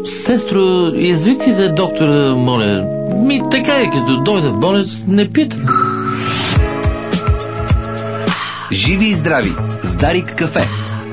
Сестро, извикайте доктора, моля. Така е, като дойде болец, не пита. Живи и здрави с Дарик кафе.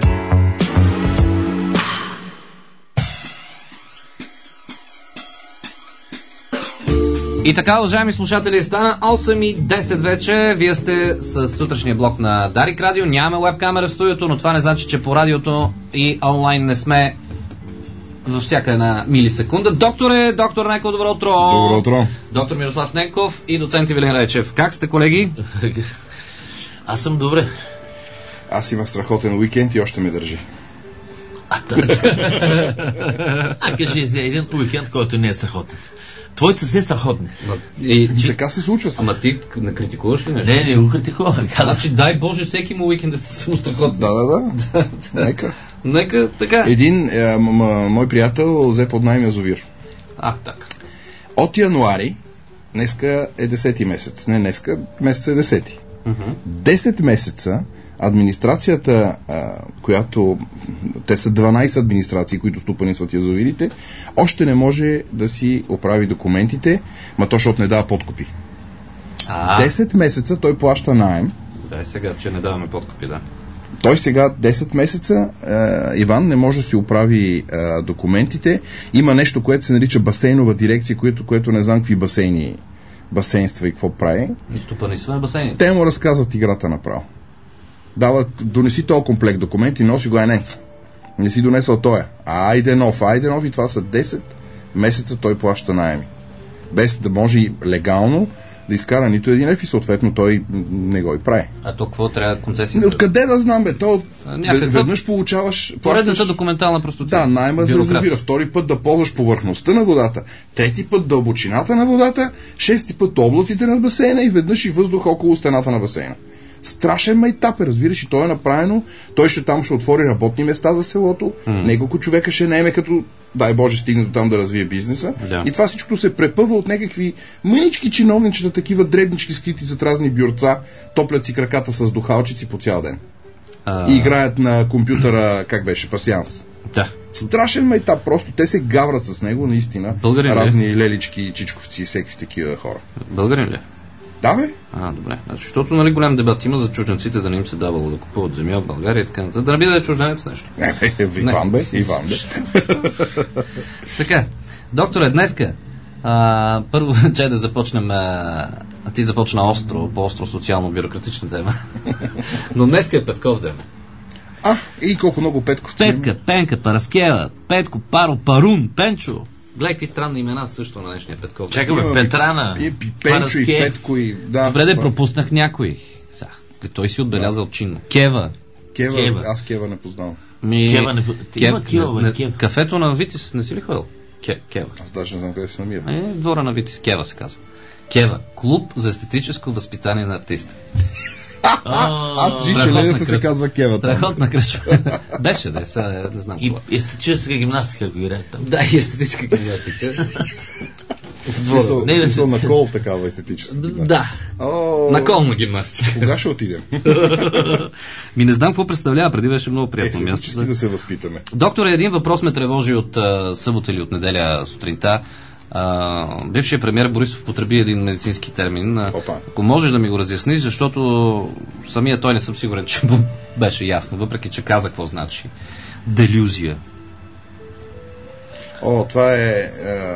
И така, уважаеми слушатели, стана 8:10 вече. Вие сте с сутрешния блок на Дарик Радио. Нямаме веб-камера в студиото, но това не значи, че по радиото и онлайн не сме във всяка една милисекунда. Доктор Ненков, добро утро! Добро утро! Доктор Мирослав Ненков и доцент Ивелин Райчев. Как сте, колеги? Аз съм добре. Аз имах страхотен уикенд и още ме държи. Кажи за един уикенд, който не е страхотен. Твоите са все страхотни. Така се случва. Ама ти не критикуваш ли нещо? Не го критикувам. Значи дай Боже всеки му уикендът са му страхотни. Да. Нека така. Един мой приятел взе под найем язовир. Така. От януари, днеска е 10-ти месец. Не днеска, месец е 10-ти. 10 месеца администрацията, която те са 12 администрации, които стопанисват язовирите, още не може да си оправи документите, то защото не дава подкупи. 10 месеца той плаща наем. Да, сега, че не даваме подкупи, да. Той сега 10 месеца, Иван, не може да си оправи документите. Има нещо, което се нарича басейнова дирекция, което не знам какви басейнства и какво прави. И стопанисване басейни. Те му разказват играта направо. Донеси този комплект документи, носи го, не си донесъл тоя. Айде нов, и това са 10 месеца той плаща наеми. Без да може легално да изкара нито един лев и съответно той не го и прави. А то какво трябва концесията? Откъде да знам, веднъж получаваш... Поредната документална простота. Да, найма за язовира. Втори път да ползваш повърхността на водата. Трети път дълбочината на водата. Шести път облаците на басейна и веднъж и въздух около стената на басейна. Страшен майтап, разбираш, и то е направено. Той там ще отвори работни места за селото. Неколко човека ще наеме, като дай Боже стигне до там да развие бизнеса. Да. И това всичко се препъва от някакви мънички чиновничета, такива дребнички скрити зад разни бюрца, топлят си краката с духалчици по цял ден. И играят на компютъра, как беше, пасианс. Да. Страшен майтап, просто те се гаврат с него, наистина. Българин разни лелички, чичковци и всеки такива хора. Българин ли? Да, бе. Добре. Защото голям дебат има за чужденците да не им се давало да купуват земя в България и така нататък. Да не би да е чужденец нещо. Иван бе. Така. Докторе, днеска първо, че да започнем ти започна по-остро социално-бюрократична тема. Но днеска е Петков ден. И колко много Петковци. Петка, Пенка, Параскева, Петко, Паро, Парун, Пенчо. Гледай какви странни имена също на днешния Петков. Чакаме Петрана, и Пенчо, и Петко, и... Добре, да пропуснах някой. Той си отбелязал чинно. Кева. Аз Кева не познавам. Кева. Кафето на Витис не си ли ходил? Кева. Аз даже не знам къде се намира. Двора на Витис. Кева се казва. Кева. Клуб за естетическо възпитание на артиста. Аз че лената се казва Кева. Страхотна кръчва. Беше, сега не знам. И естетическа гимнастика, ако играят там. Да, и естетическа гимнастика. Не на кол такава естетическа гимнастика. Да. На колна гимнастика. Кога ще отидем? Не знам какво представлява, преди беше много приятно място. Естетически да се възпитаме. Доктор, един въпрос ме тревожи от събота или от неделя сутринта. Бившият премиер Борисов потреби един медицински термин. Ако можеш да ми го разясниш, защото самия той не съм сигурен, че беше ясно, въпреки че каза какво значи. Делюзия. Това е...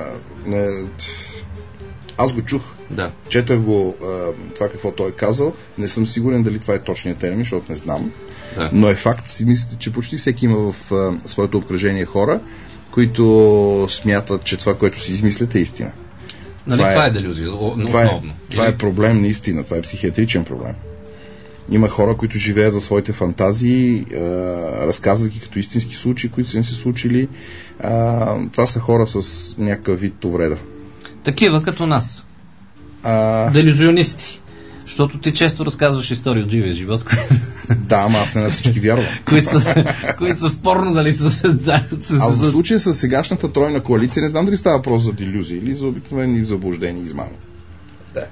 Аз го чух. Да. Четах го това какво той е казал. Не съм сигурен дали това е точният термин, защото не знам. Да. Но е факт, си мислите, че почти всеки има в своето обкръжение хора, които смятат, че това, което си измислят, е истина. Това е делюзия, основно. Това е проблем наистина, това е психиатричен проблем. Има хора, които живеят за своите фантазии, разказват ги като истински случаи, които са им се случили. Това са хора с някакъв вид увреда. Такива като нас. Делюзионисти. Защото ти често разказваш истории от живия живот. Да, ама аз не на всички вярвам. които са спорно дали са... А в случая с сегашната тройна коалиция не знам дали става въпрос за делюзии или за обикновени заблуждения и измами. Да.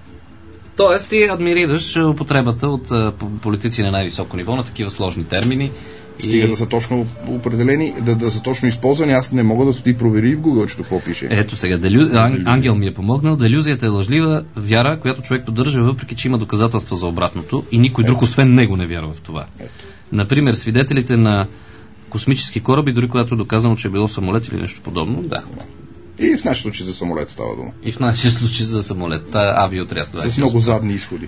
Тоест ти адмирираш употребата от политици на най-високо ниво на такива сложни термини Стига да са точно определени, да са точно използвани. Аз не мога да си провери в Google, че какво пише. Ето сега, Ангел ми е помогнал. Делюзията е лъжлива вяра, която човек поддържа, въпреки че има доказателства за обратното и никой друг освен него не вярва в това. Например, свидетелите на космически кораби, дори когато е доказано, че е било самолет или нещо подобно, да. И в нашия случай за самолет става дума. И в нашия случай за самолет. Авиотряд. С много задни изходи.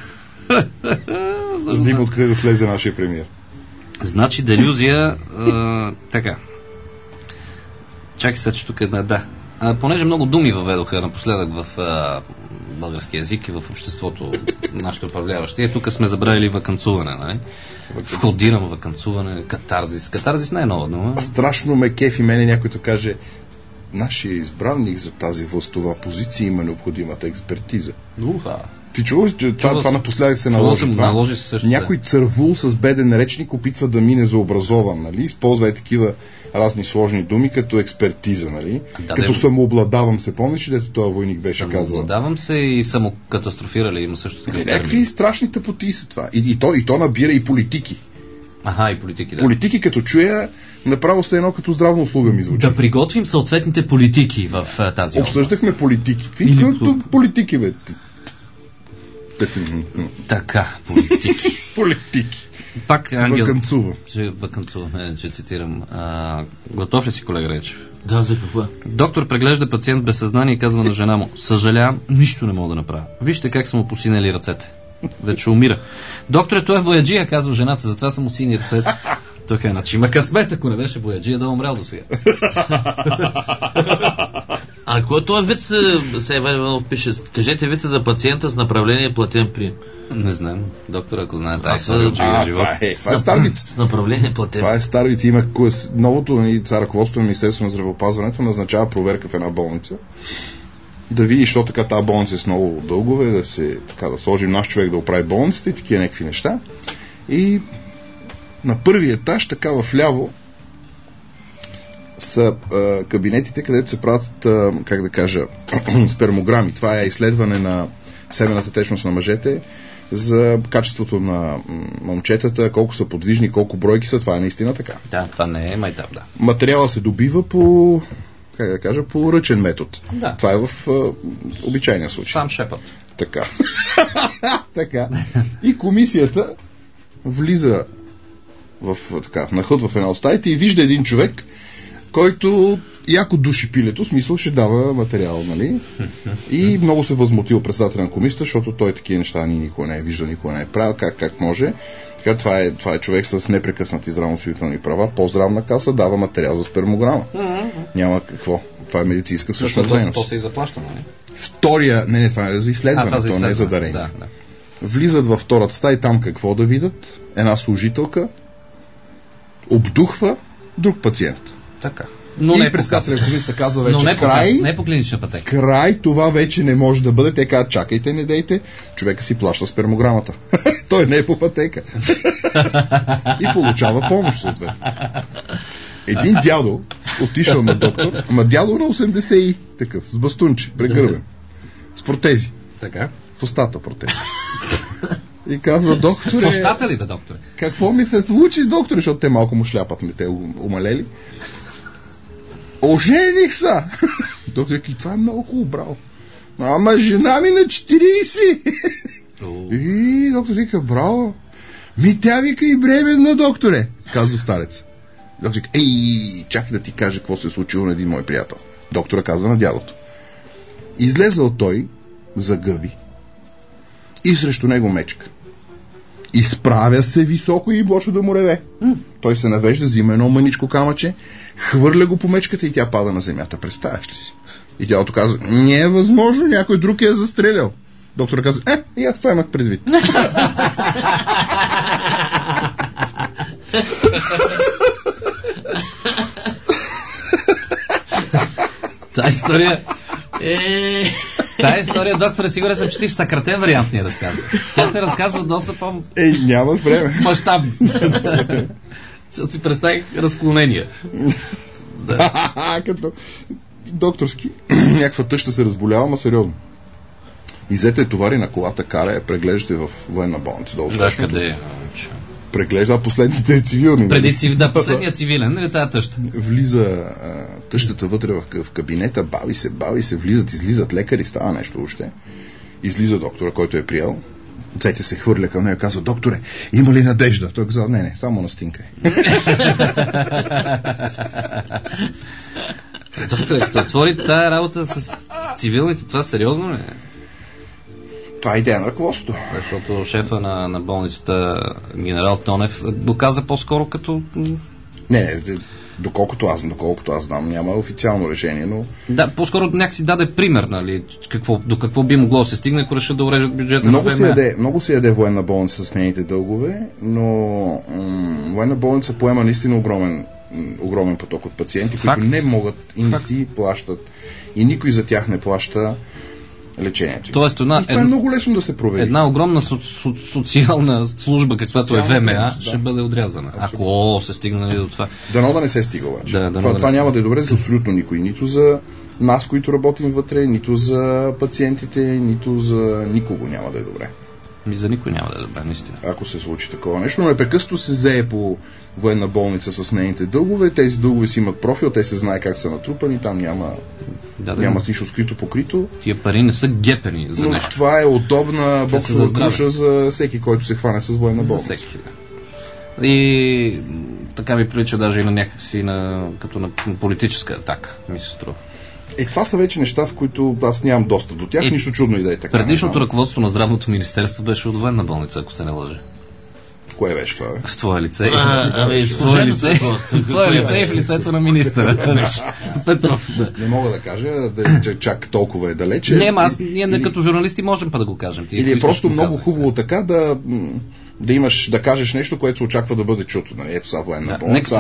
За да има откъде да слезе нашия премиер. Значи делюзия, така. Чакай сега, че тук е да. Понеже много думи въведоха напоследък в български език и в обществото, нашите управляващи. Тук сме забравили ваканцуване, нали? Входирам ваканцуване, катарзис. Катарзис не е нова дума. Страшно ме кефи мене някой да каже: нашия избранник за тази властова позиция има необходимата експертиза. Ти чува ли, че това напоследък се наложи? Някой цървул с беден речник опитва да мине за образован, нали? Използва и такива разни сложни думи, като експертиза, нали? Като самообладавам се, помниш, дето този войник беше казал? Самообладавам се и самокатастрофирали, има също така. Някакви страшни тъпоти са това. И то набира и политики. И политики, да. Политики, като чуя, направо сте едно като здравна услуга ми звучи. Да приготвим съответните политики в тази област. Обсъждахме политики. Какви политики, бе? Така, политики. Политики. Пак Ангел. Ваканцува. Ще цитирам. Готов ли си, колега Речев? Да, за какво? Доктор преглежда пациент без съзнание и казва на жена му: съжалявам, нищо не мога да направя. Вижте как са му посинели ръцете. Вече умира. Докторе, той е бояджия, казва жената, затова са му сини ръцете. Той казва: значи има късмет, ако не беше бояджия, да умрял до сега. Кой този вид се пише? Кажете вид за пациента с направление платен прием. Не знам. Доктор, ако знае тази история от живот. Това е стар вид. С направление платен. Това е стар вид. Има новото ръководство на Министерството на здравеопазването назначава проверка в една болница. Да види, защо така тази болница е с много дългове, да сложим наш човек да оправи болницата и такива някакви неща. И на първи етаж, така вляво, са кабинетите, където се правят, спермограми. Това е изследване на семената течност на мъжете, за качеството на момчетата, колко са подвижни, колко бройки са. Това е наистина така. Да, това не е майтап, да. Материала се добива по ръчен метод. Да. Това е в обичайния случай. Сам шепът. Така. Така. И комисията влиза нахът в една от стаите и вижда един човек, който яко души пилето, смисъл ще дава материал, нали? И много се възмутил председателя на комисията, защото той такива неща никога не е виждал, никога не е правил, как може. Така, това е човек с непрекъснати здравноосигурителни права, по здравна каса, дава материал за спермограма. Няма какво. Това е медицинска всъщност дейност. То се и заплаща, нали? Втория, това е за изследване, то не е за дарение. Да. Влизат във втората стая и там какво да видят? Една служителка обдухва друг пациент. Така. Но не председателя на комисията казва вече не по клинична пътека. Край, това вече не може да бъде. Те казват: чакайте, не дейте, човека си плаща спермограмата. Той не е по пътека. И получава помощ съответно. Един дядо отишъл на доктор, ама дядо на 80 и такъв, с бастунче, прегърбен, с протези. Така. В устата протези. И казва: докторе... В устата ли бе, докторе? Какво ми се случи, докторе? Защото те малко му шляпат, те умалели. Ожених са! Доктор, това е много хубаво, браво. Ама жена ми на 40. И доктор вика: браво. Тя вика и бременна, докторе, казва старец. Доктор вика: чакай да ти кажа какво се е случило на един мой приятел. Доктора казва на дядото. Излезъл той за гъби и срещу него мечка. Изправя се високо и почва да му реве. Той се навежда, взима едно мъничко камъче, хвърля го по мечката и тя пада на земята. Представяш ли си? И дядото казва: не е възможно, някой друг я е застрелял. Доктора казва: и аз това имах предвид. Тази история, доктора, сигурен съм, че ти в съкратен вариант ни разказва. Тя се разказва доста по... няма време. Мащабно. Ще си представих разклонения. Като докторски. Някаква тъща се разболява, ама сериозно. И взете товари на колата, кара я, преглеждате в военна болница. Да, къде е? Преглежда, последните цивилни. Последният цивилен, нали тази тъща? Влиза тъщата вътре в кабинета, бави се, влизат, излизат лекари, става нещо още. Излиза доктора, който е приел. Цетя се хвърля към нея, казва: докторе, има ли надежда? Той казва: не, само настинкай. Докторе, ще отвори тая работа с цивилните, това сериозно ли? Това е идея на ръководството. Защото шефа на болницата, генерал Тонев, го каза по-скоро като... Не, доколкото аз знам, няма официално решение, но... Да, по-скоро някакси даде пример, нали, до какво би могло да се стигне, ако решат да урежат бюджета на ВМА. Много се яде военна болница с нейните дългове, но военна болница поема наистина огромен поток от пациенти, които не могат и не си плащат. И никой за тях не плаща лечението. Тоест, това е много лесно да се провери. Една огромна социална служба, каквато е ВМА, ще бъде отрязана. Ако се стигне до това. Дано да не се стига обаче. Това няма да е добре за абсолютно никой. Нито за нас, които работим вътре, нито за пациентите, нито за никого няма да е добре. За никой няма да е добре, наистина. Ако се случи такова нещо, но непрекъснато се зее по военна болница с нейните дългове. Тези дългове си имат профил, те се знае как са натрупани, там няма нищо скрито покрито. Тия пари не са гепени за нещо. Но това е удобна боксова груша за всеки, който се хване с военна болница. За всеки, да. И така ми прилича даже и на някакси като на политическа атака, ми се струва. Това са вече неща, в които аз нямам достъп до тях, нищо чудно и да е така. Предишното ръководство на здравното министерство беше от военна болница, ако се не лъже. Кое беше това? В твое лице. В твое лице и в лицето на министъра. Петров. Не мога да кажа, че чак толкова е далече. Ние като журналисти можем да го кажем. Или е просто много хубаво така да имаш, да кажеш нещо, което се очаква да бъде чуто. Нали? Ето са военна болница,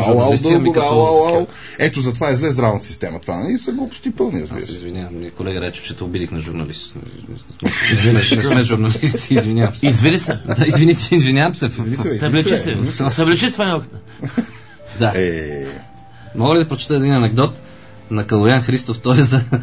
ето затова е зле здравната система. Това нали? Са глупости пълни, разбира се. Извинявам, колега рече, че те обидих на журналист. Не сме журналисти, извинявам се. Извинявам се. Съблечи с фанелката. Да. Мога ли да прочета един анекдот на Калоян Христов, той е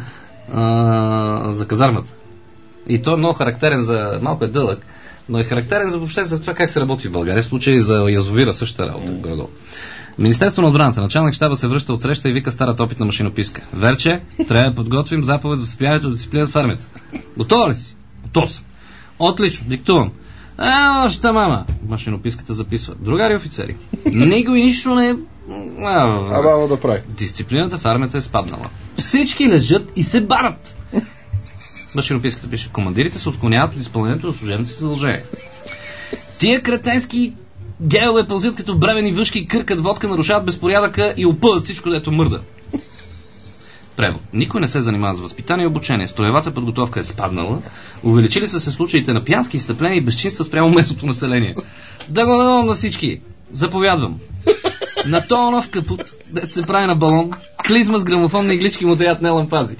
за казармата. И той е много характерен малко е дълъг, но е характерен въобще за това как се работи в България. В случай за язовира същата работа. Градо. Министерство на отбраната. Началник щаба се връща от среща и вика старата опитна машинописка: Верче, трябва да подготвим заповед за състоянието да дисциплинат в армията. Готова ли си? Готов съм. Отлично, диктувам. Още мама. Машинописката записва: другари офицери, никой нищо не да прави. Дисциплината в армията е спаднала. Всички лежат и се барат. Машинописката пише: командирите се отклоняват от изпълнението на служебните си задължения. Тия кретенски геове пълзят като бремени въшки, къркат водка, нарушават безпорядъка и опъват всичко, дето мърда. Превод. Никой не се занимава с възпитание и обучение. Строевата подготовка е спаднала. Увеличили са се случаите на пиянски изстъпления и безчинства спрямо местното население. Да го дадам на всички. Заповядвам. На тоя нов капут, дето се прави на балон, клизма с грамофонни иглички му траят не лампази.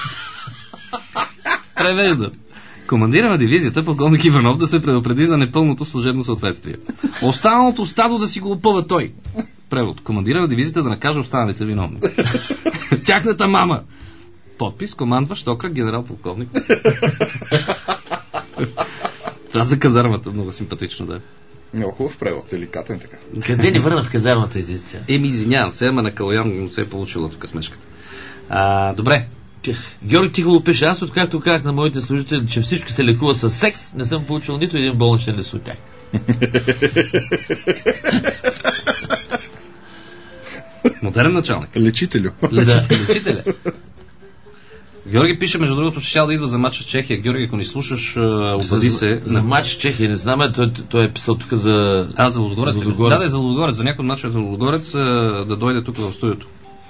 Превежда. Командира на дивизията, полковник Иванов, да се предупреди за непълното служебно съответствие. Останалото стадо да си го опъва той. Превод. Командира на дивизията да накаже останалите виновни. Тяхната мама. Подпис: командващ окръг генерал-полковник. Това за казармата. Много симпатично, да. Много хубав превод, деликатен така. Къде ни върна в казармата езиция? Извинявам се, ама на Калоян му се е получила тук смешката. Добре. Георги Тихолов пише: аз откакто казах на моите служители, че всички се лекува с секс, не съм получил нито един болничен лист от тях. Модерен началник. Лечителю. Лечителя. Георги пише, между другото, че ще да идва за матч в Чехия. Георги, ако ни слушаш, обади се. За матч в Чехия, не знаме, той е писал тук за... За Лудогорец. Да, за Лудогорец. За някой матч за Лудогорец да дойде тук в студиото.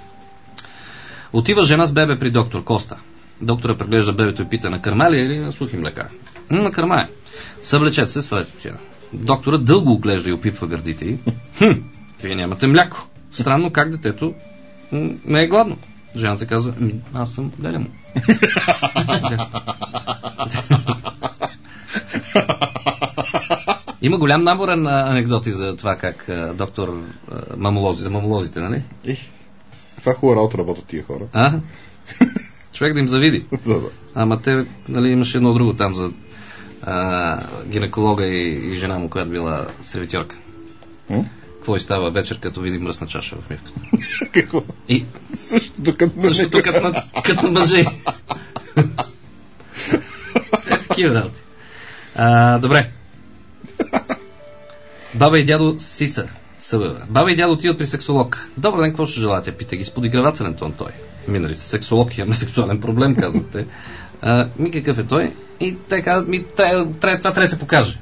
Отива жена с бебе при доктор Коста. Доктора преглежда бебето и пита: на кърма ли е или на сухи млека? На кърма е. Съблечете се, свалете почина. Доктора дълго оглежда и опипва гърдите й. Вие нямате мляко. Странно как детето не е гладно. Жената казва: аз съм гледам. Има голям набор на анекдоти за това как доктор за мамолозите, нали? Това хубава работа работят тия хора. Човек да им завиди. Ама те, нали, имаше едно друго там за гинеколога и жена му, която била сервитьорка. Какво и става вечер, като види мръсна чаша в мивката? Какво? И Същото като мъже. Такива работи. Добре. Баба и дядо Сиса. Баба и дядо отиват при сексолог. Добър ден, какво ще желаете? Пита ги с подигравателен тон той. Минали сте сексолог, имаме сексуален проблем, казвате. Какъв е той? И те казват, това трябва да се покаже.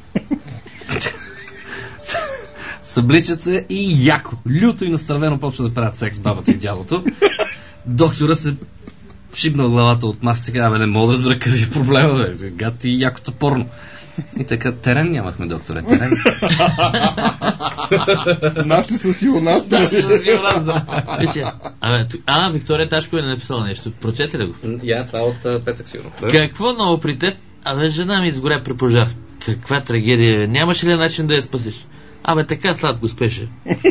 Събличат се и яко, люто и настървено почва да правят секс бабата и дядото. Доктора се шибнал главата от масата, така, не мога да разбера какъв е проблема, гад и якото порно. И така, терен нямахме, докторе, терен. Нашите са си у нас. Да. Виктория Ташкова е написала нещо. Прочете ли го? Това от петък сигурно. Какво ново при теб? Жена ми изгоря при пожар. Каква трагедия. Нямаше ли начин да я спасиш? Така сладко спеше.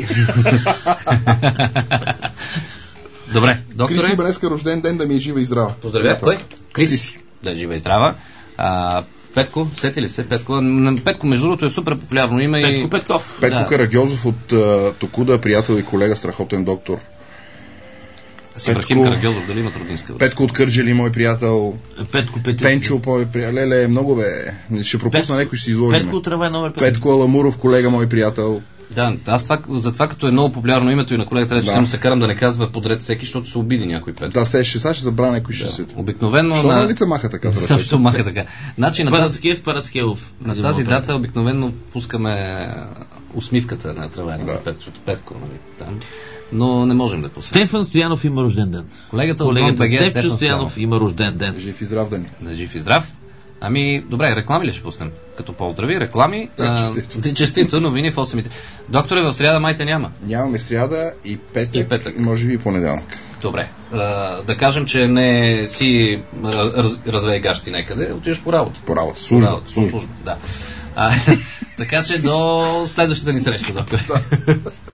Добре, докторе. Криси Бреска, рожден ден, да ми е жива и здрава. Поздравя, кой? Криси. Да е жива и здрава. Петко, сети ли се? Петко, между другото, е супер популярно име. Петко Петков. Петко Карагьозов от Токуда, приятел и колега, страхотен доктор. Сибрахим Карагьозов, дали имат родинска? Петко от Кърджали, мой приятел. Петко Петко. Пенчо, мой приятел. Леле, много бе. Ще пропусна някой, ще си изложим. Петко Трава номер 5. Петко Аламуров, колега, мой приятел. Да, аз за това като е много популярно името и на колегата, трябва само се карам да не казва подред всеки, защото се обиди някой Петко. Да, ще забравя някой ще се. Обикновено Що на лица маха така? Също маха така. Значи Параскевов. На тази дата обикновено пускаме усмивката на Трава номер 5, защото Петко, нали, там. Но не можем да пуснем. Стефан Стоянов има рожден ден. Колегата Стефчо Стоянов има рожден ден. Жив и здрав да ни. Да, жив и здрав. Добре, реклами ли ще пуснем? Като поздрави, реклами. Честито, новини в 8-те. Докторе, в сряда майте няма. Нямаме сряда и петък. Може би и понеделник. Добре. Да кажем, че не си развей гащи некъде, отиваш по работа. По работа. Служба. Да. Така че до следващата ни среща, доктор.